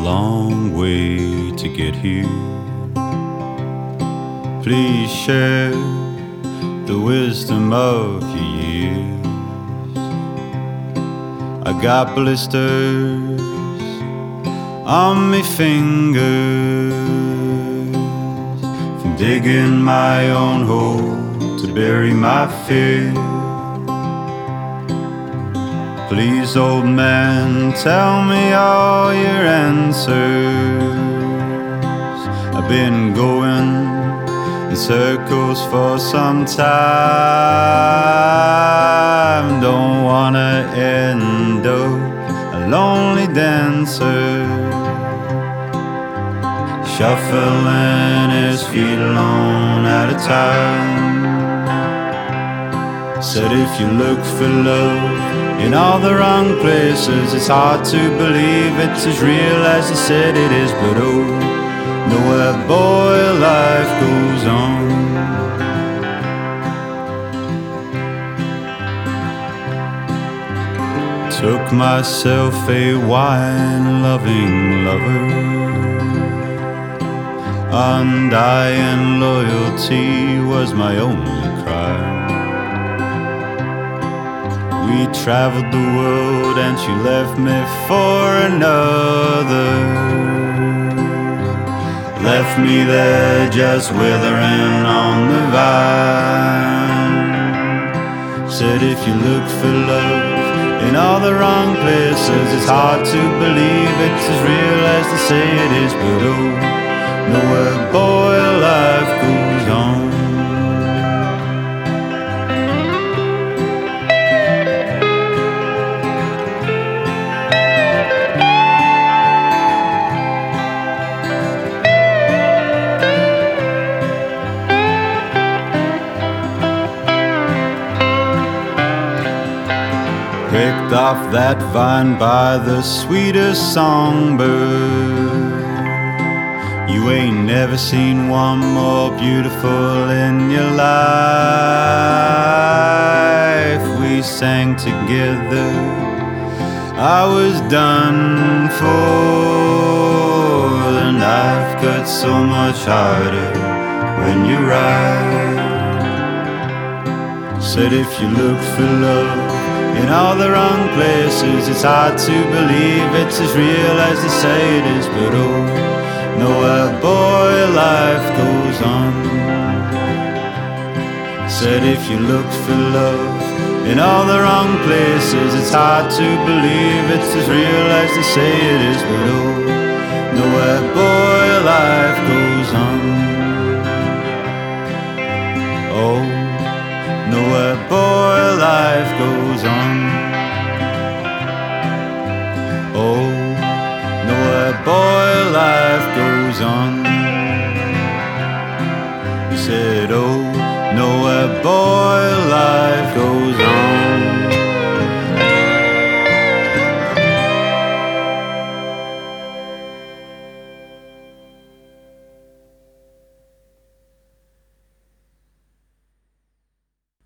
long way to get here. Please share the wisdom of your years. I got blisters on me fingers from digging my own hole to bury my fear. Please, old man, tell me all your answers. I've been going in circles for some time. Don't wanna end up a lonely dancer, shuffling his feet alone at a time. Said if you look for love in all the wrong places, it's hard to believe it's as real as they said it is. But oh, nowhere, boy, life goes on. Took myself a wine-loving lover, undying loyalty was my only crime. We traveled the world and she left me for another, left me there just withering on the vine. Said if you look for love in all the wrong places, it's hard to believe it's as real as they say it is. But oh, nowhere, boy, life goes on. Picked off that vine by the sweetest songbird. You ain't never seen one more beautiful in your life. We sang together, I was done for. The knife cuts so much harder when you ride. Said if you look for love in all the wrong places, it's hard to believe it's as real as they say it is. But oh, nowhere, boy, life goes on. Said if you look for love in all the wrong places, it's hard to believe it's as real as they say it is. But oh, nowhere, boy, life goes on. Oh, nowhere, boy, life goes on.